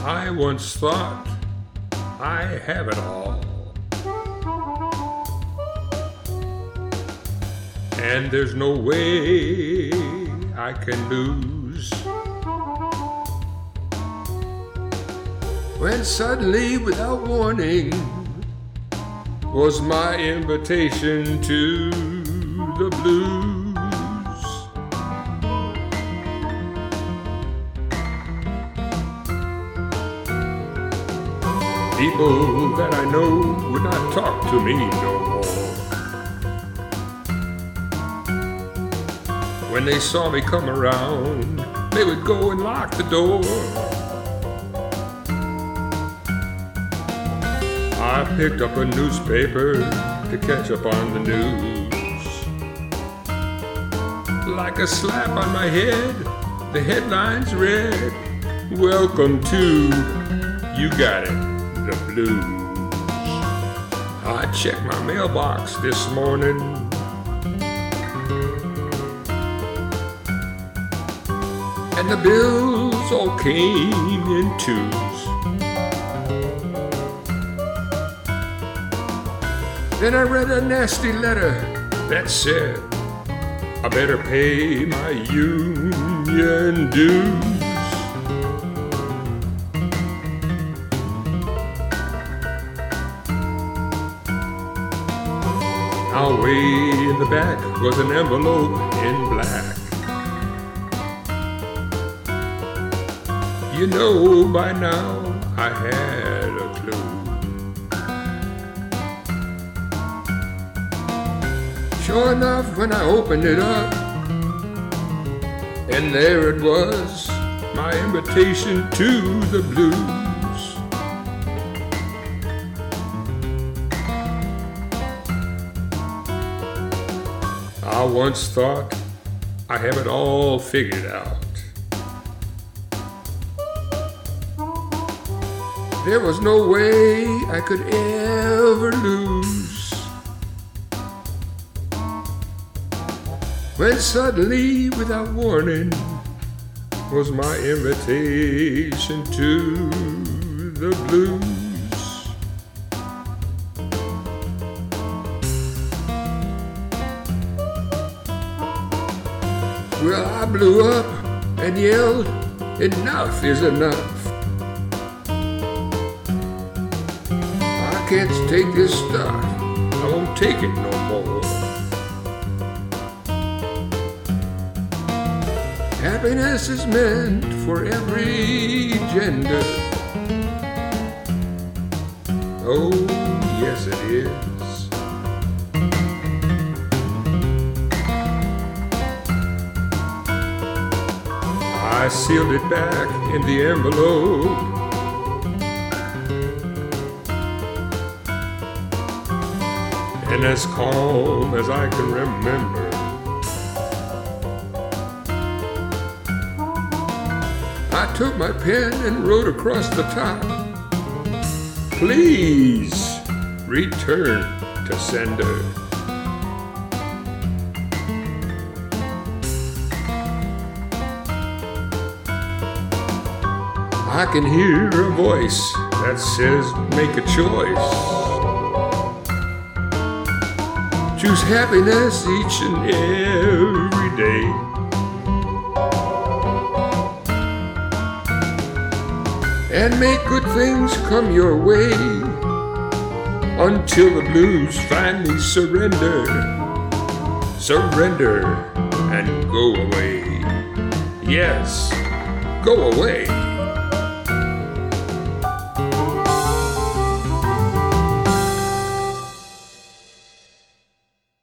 I once thought I have it all, and there's no way I can lose. When suddenly, without warning, was my invitation to the blues. People that I know would not talk to me no more. When they saw me come around, they would go and lock the door. I picked up a newspaper to catch up on the news. Like a slap on my head, the headlines read, "Welcome to, you got it, the blues." I checked my mailbox this morning, and the bills all came in twos. Then I read a nasty letter that said I better pay my union dues. Now way in the back was an envelope in black. You know, by now I had a clue. Sure enough, when I opened it up, and there it was, my invitation to the blues. I once thought I have it all figured out. There was no way I could ever lose. When suddenly, without warning, was my invitation to the blues. Well, I blew up and yelled, "Enough is enough. I can't take this stuff. I won't take it no more." Happiness is meant for every gender. Oh, yes it is. I sealed it back in the envelope, and as calm as I can remember, I took my pen and wrote across the top, "Please return to sender." I can hear a voice that says, "Make a choice. Choose happiness each and every day. And make good things come your way until the blues finally surrender. Surrender and go away. Yes, go away."